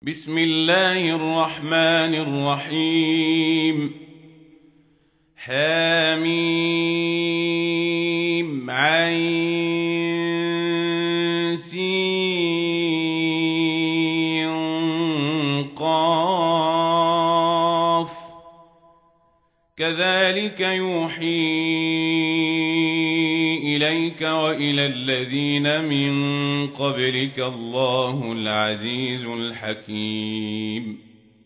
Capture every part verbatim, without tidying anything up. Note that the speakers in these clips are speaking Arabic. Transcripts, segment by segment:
بسم الله الرحمن الرحيم حميم عين سين قاف كذلك يوحي إليك وإلى الذين من قبلك الله العزيز الحكيم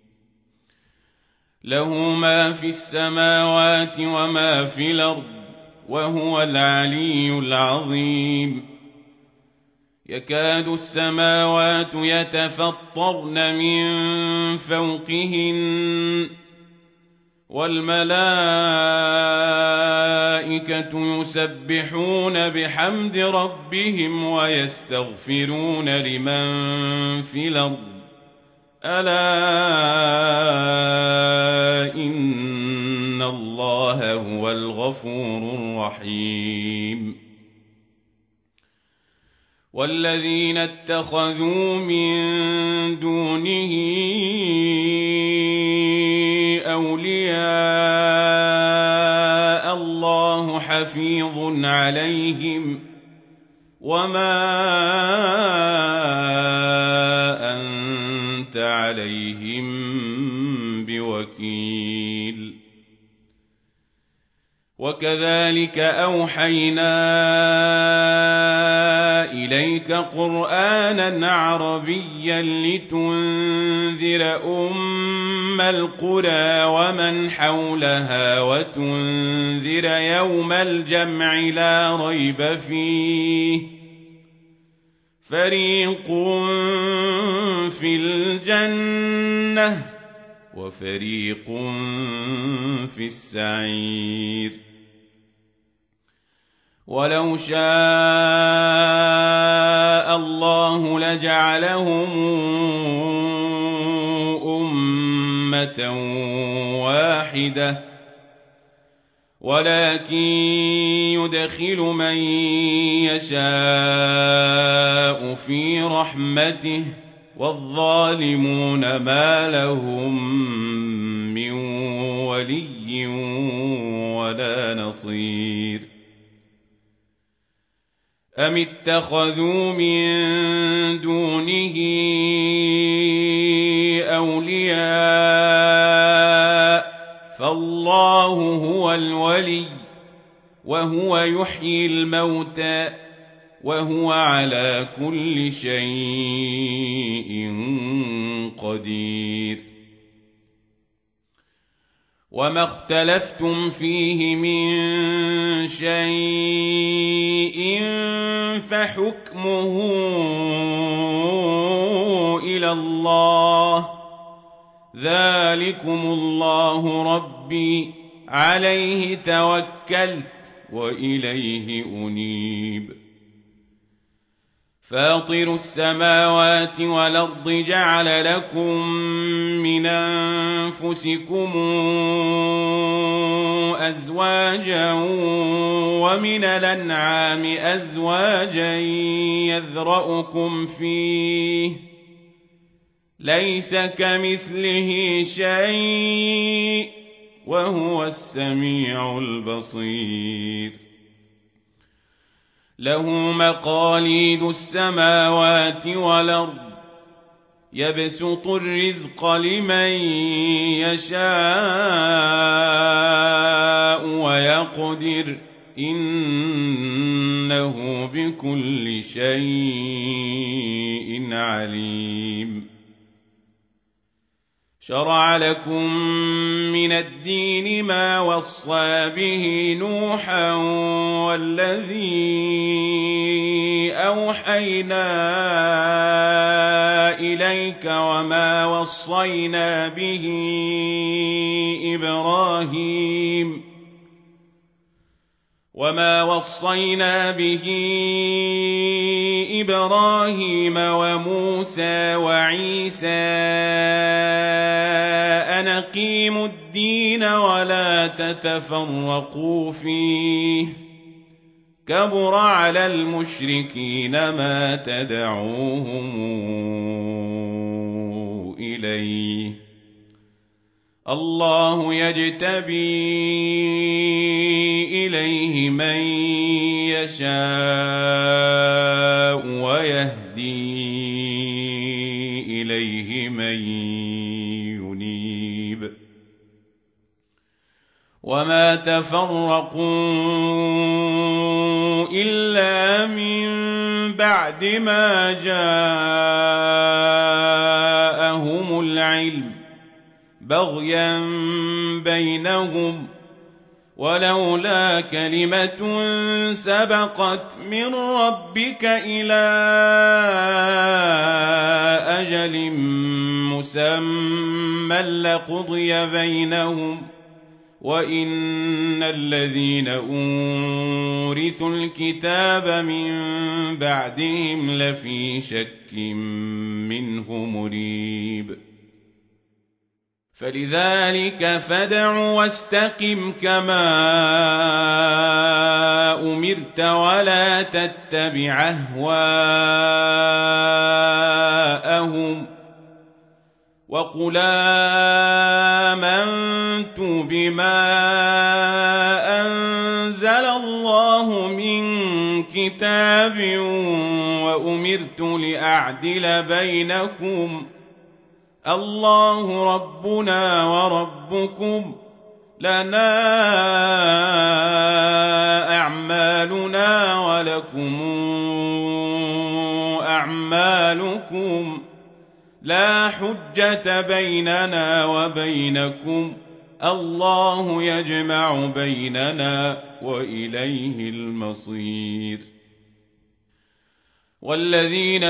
له ما في السماوات وما في الأرض وهو العلي العظيم يكاد السماوات يتفطرن من فوقهن والملائكة يسبحون بحمد ربهم ويستغفرون لمن في الأرض ألا إن الله هو الغفور الرحيم والذين اتخذوا من دونه أولياء الله حفيظ عليهم وما أنت عليهم بوكيل وكذلك أوحينا إليك قرآنا عربيا لتنذر أم القرى ومن حولها وتنذر يوم الجمع لا ريب فيه فريق في الجنة وفريق في السعير ولو شاء الله لجعلهم أمة واحدة ولكن يدخل من يشاء في رحمته والظالمون ما لهم من ولي ولا نصير أم اتخذوا من دونه أولياء فالله هو الولي وهو يحيي الموتى وهو على كل شيء قدير وما اختلفتم فيه من شيء فحكمه إلى الله ذلكم الله ربي عليه توكلت وإليه أنيب فاطر السماوات والأرض جعل لكم من أنفسكم أزواجا ومن الأنعام أزواجا يذرأكم فيه ليس كمثله شيء وهو السميع البصير له مقاليد السماوات والأرض يبسط الرزق لمن يشاء ويقدر إنه بكل شيء عليم شرع لكم من الدين ما وصى به نوحا والذي أوحينا إليك وما وصينا به إبراهيم وما وصينا به إبراهيم وموسى وعيسى أن أقيموا الدين ولا تتفرقوا فيه كبر على المشركين ما تدعوهم إليه الله يجتبي إليه من يشاء ويهدي إليه من ينيب وما تفرقوا إلا من بعد ما جاءهم العلم بغيا بينهم ولولا كلمة سبقت من ربك إلى أجل مسمى لقضي بينهم وإن الذين أورثوا الكتاب من بعدهم لفي شك منه مريب فلذلك فادع واستقم كما أمرت ولا تتبع أهواءهم وقل آمنت بما أنزل الله من كتاب وأمرت لأعدل بينكم الله ربنا وربكم لنا أعمالنا ولكم أعمالكم لا حجة بيننا وبينكم الله يجمع بيننا وإليه المصير والذين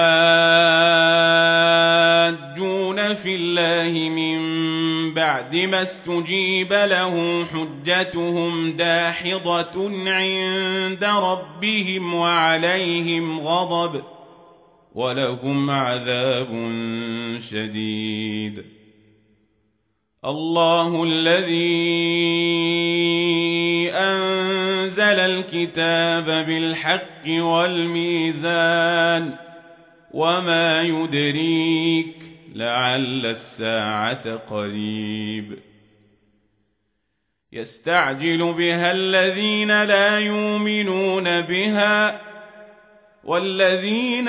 يحاجون في الله من بعد ما استجيب له حجتهم داحضة عند ربهم وعليهم غضب ولهم عذاب شديد الله الذي أنزل الكتاب بالحق والميزان وما يدريك لعل الساعة قريب يستعجل بها الذين لا يؤمنون بها والذين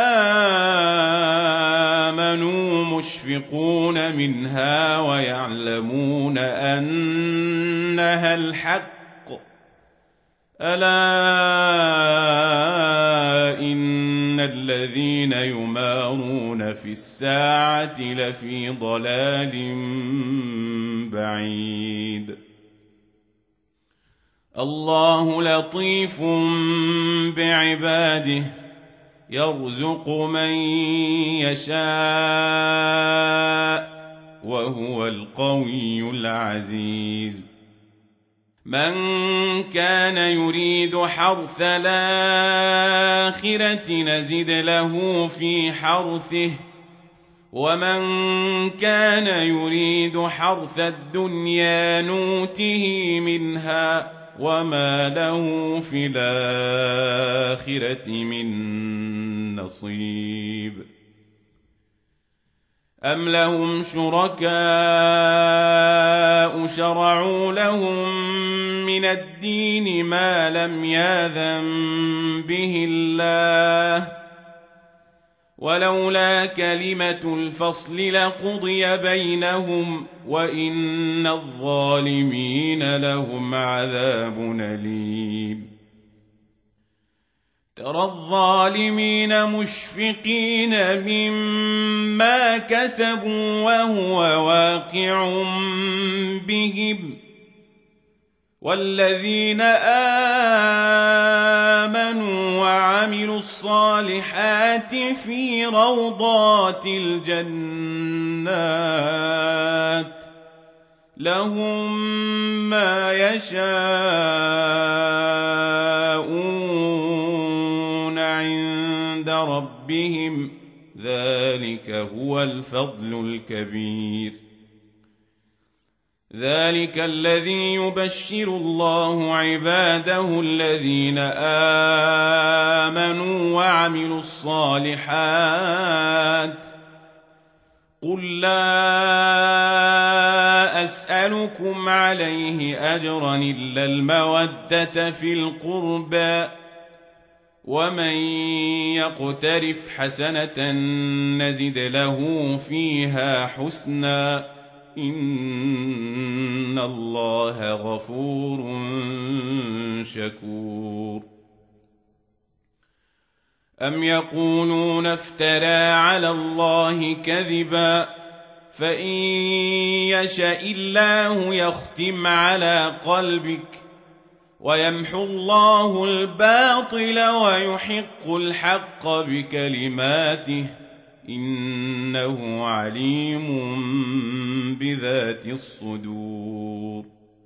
آمنوا مشفقون منها ويعلمون أنها الحق ألا إن الذين يمارون في الساعة لفي ضلال بعيد الله لطيف بعباده يرزق من يشاء وهو القوي العزيز من كان يريد حرث الآخرة نزد له في حرثه ومن كان يريد حرث الدنيا نوته منها وما له في الآخرة من نصيب أم لهم شركاء شرعوا لهم من الدين ما لم يأذن به الله ولولا كلمة الفصل لقضي بينهم وإن الظالمين لهم عذاب أليم ترى الظالمين مشفقين مما كسبوا وهو واقع بهم والذين آمنوا وعملوا الصالحات في روضات الجنات لهم ما يشاءون عند ربهم ذلك هو الفضل الكبير ذلك الذي يبشر الله عباده الذين آمنوا وعملوا الصالحات قل لا أسألكم عليه أجرا إلا المودة في القربى ومن يقترف حسنة نزد له فيها حسنا إن الله غفور شكور أم يقولون افترى على الله كذبا فإن يشاء الله يختم على قلبك ويمحو الله الباطل ويحق الحق بكلماته إنه عليم بذات الصدور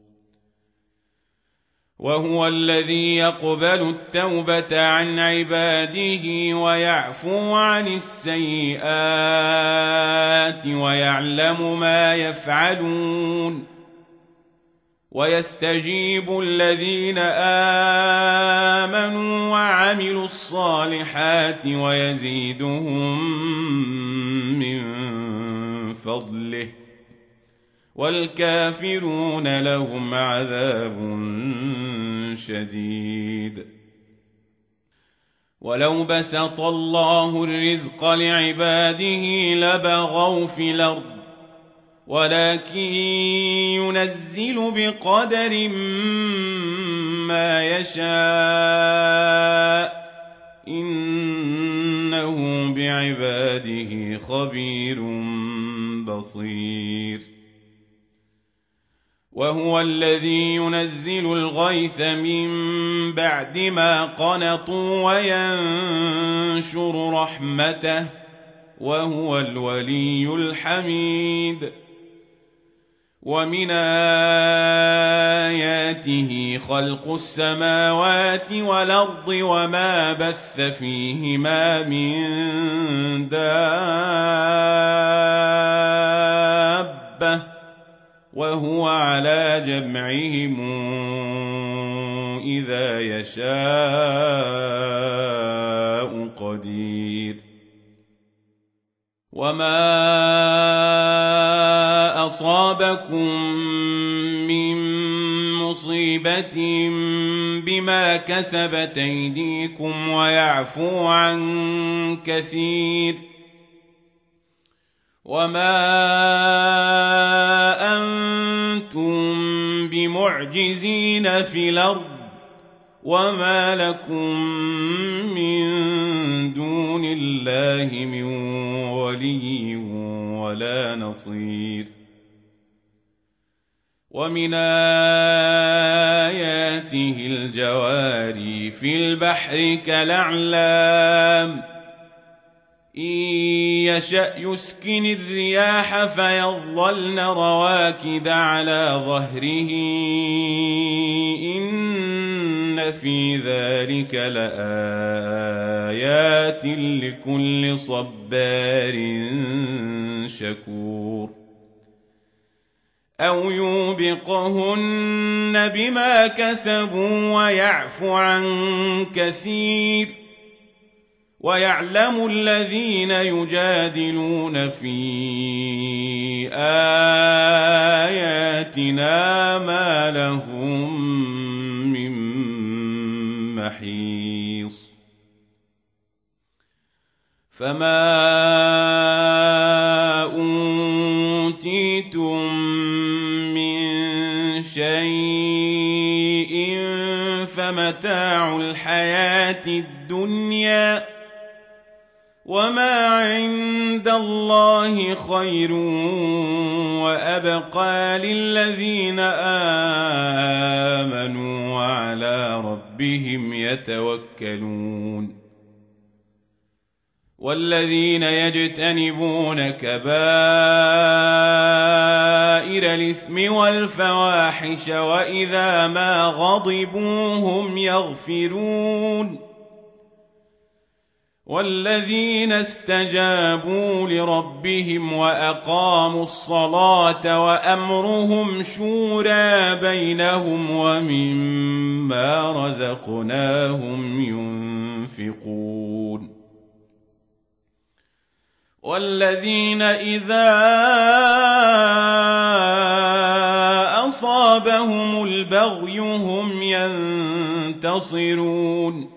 وهو الذي يقبل التوبة عن عباده ويعفو عن السيئات ويعلم ما يفعلون ويستجيب الذين آمنوا وعملوا الصالحات ويزيدهم من فضله والكافرون لهم عذاب شديد ولو بسط الله الرزق لعباده لبغوا في الأرض ولكن ينزل بقدر ما يشاء إنه بعباده خبير بصير وهو الذي ينزل الغيث من بعد ما قنطوا وينشر رحمته وهو الولي الحميد ومن آياته خلق السماوات والأرض وما بث فيهما من دابة وهو على جمعهم إذا يشاء قدير وما أصابكم من مصيبة بما كسبت أيديكم ويعفو عن كثير وما أنتم بمعجزين في الأرض وما لكم من دون الله من ولي ولا نصير ومن آياته الجواري في البحر كالأعلام إن يشأ يسكن الرياح فيظلن رواكد على ظهره إن في ذلك لآيات لكل صبار شكور أو يوبقهن بما كسبوا ويعفو عن كثير ويعلم الذين يجادلون في آياتنا ما لهم من محيص فما أوتيتم من شيء فمتاع الحياة الدنيا وما عند الله خير وأبقى للذين آمنوا وعلى ربهم يتوكلون والذين يجتنبون كبائر الإثم والفواحش وإذا ما غضبوا هم يغفرون والذين استجابوا لربهم وأقاموا الصلاة وأمرهم شورى بينهم ومما رزقناهم ينفقون والذين إذا أصابهم البغي هم ينتصرون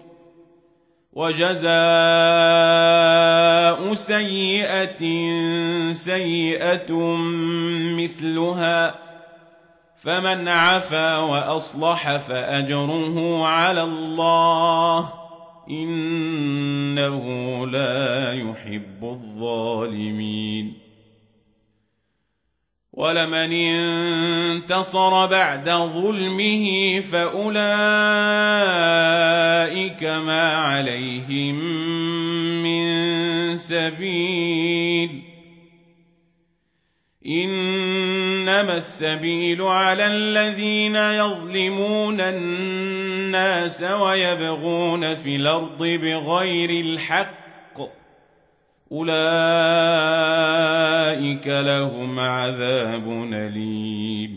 وجزاء سيئة سيئة مثلها فمن عفا وأصلح فأجره على الله إنه لا يحب الظالمين ولمن انتصر بعد ظلمه فأولئك ما عليهم من سبيل إنما السبيل على الذين يظلمون الناس ويبغون في الأرض بغير الحق أولئك لهم عذاب أليم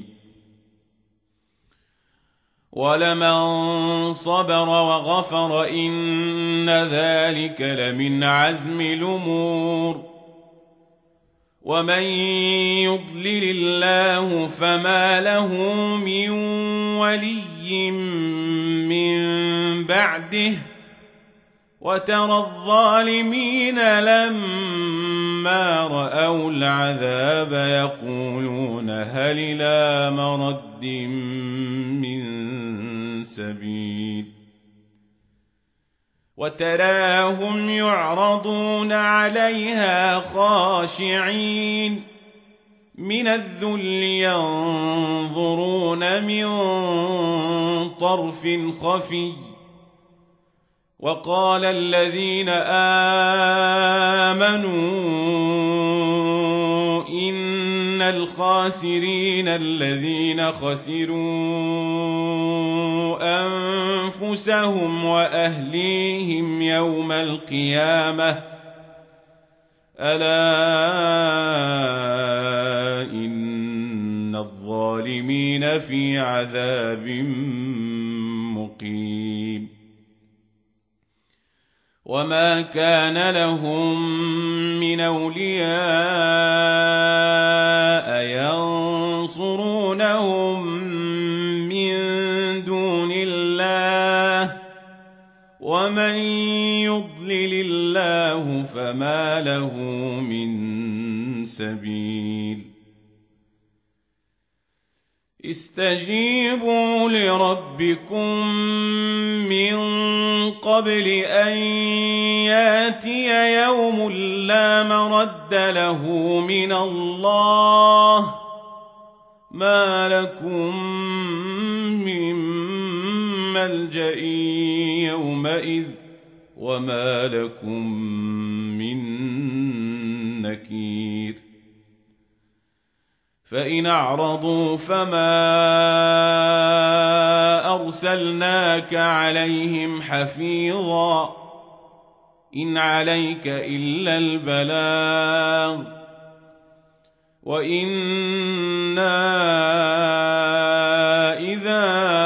ولمن صبر وغفر إن ذلك لمن عزم الأمور ومن يضلل الله فما له من ولي من بعده وترى الظالمين لما رأوا العذاب يقولون هل إلى مرد من سبيل وتراهم يعرضون عليها خاشعين من الذل ينظرون من طرف خفي وقال الذين آمنوا إن الخاسرين الذين خسروا أنفسهم وأهليهم يوم القيامة ألا إن الظالمين في عذاب مقيم وما كان لهم من أولياء ينصرونهم من دون الله ومن يضلل الله فما له من سبيل استجيبوا لربكم من قبل أن ياتي يوم لا مرد له من الله ما لكم من ملجأ يومئذ وما لكم من نكير فإن أعرضوا فما أرسلناك عليهم حفيظا إن عليك إلا البلاغ وإنا إذا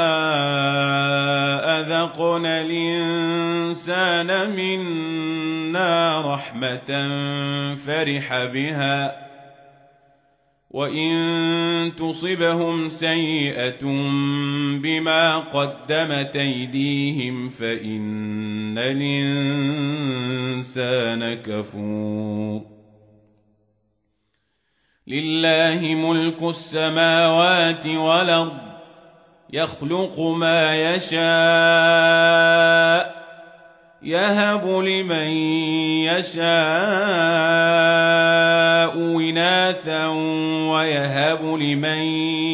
أذقنا الإنسان منا رحمة فرح بها وإن تصبهم سيئة بما قدمت أيديهم فإن الإنسان كفور لله ملك السماوات والأرض يخلق ما يشاء يهب لمن يشاء إناثا ويهب لمن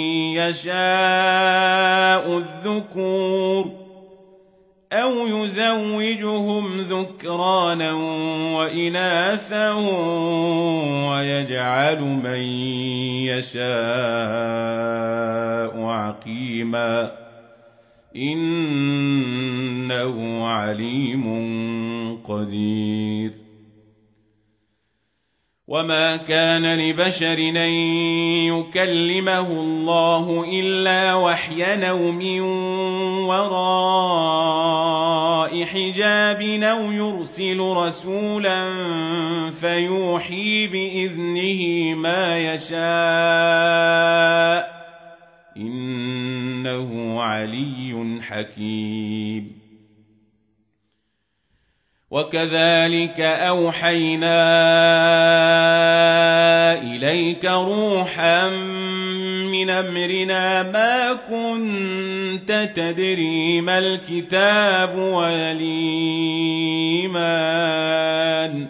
يشاء الذكور أو يزوجهم ذكرانا وإناثا ويجعل من يشاء عقيما إنه عليم قدير وما كان لبشر أن يكلمه الله إلا وحيا أو من وراء حجاب كتاب أو يرسل رسولا فيوحي بإذنه ما يشاء إنه علي حكيم. وكذلك أوحينا إليك روحا من أمرنا ما كنت تدري ما الكتاب ولا الإيمان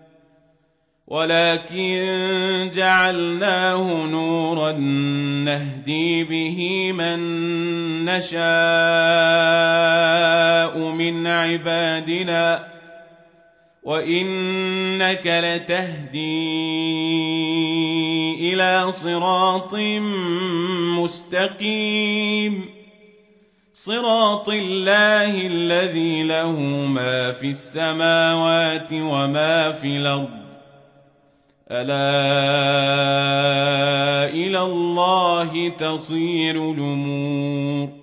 ولكن جعلناه نورا نهدي به من نشاء من عبادنا وإنك لتهدي إلى صراط مستقيم صراط الله الذي له ما في السماوات وما في الأرض ألا إلى الله تصير الأمور.